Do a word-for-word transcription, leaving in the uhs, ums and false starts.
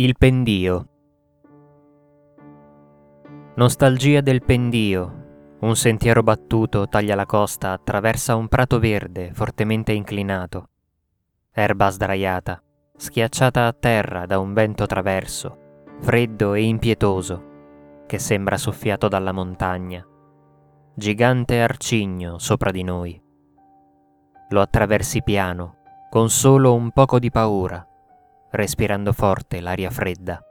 Il pendio. Nostalgia del pendio. Un sentiero battuto taglia la costa, attraversa un prato verde fortemente inclinato. Erba sdraiata, schiacciata a terra da un vento traverso, freddo e impietoso, che sembra soffiato dalla montagna. Gigante arcigno sopra di noi. Lo attraversi piano, con solo un poco di paura, respirando forte l'aria fredda.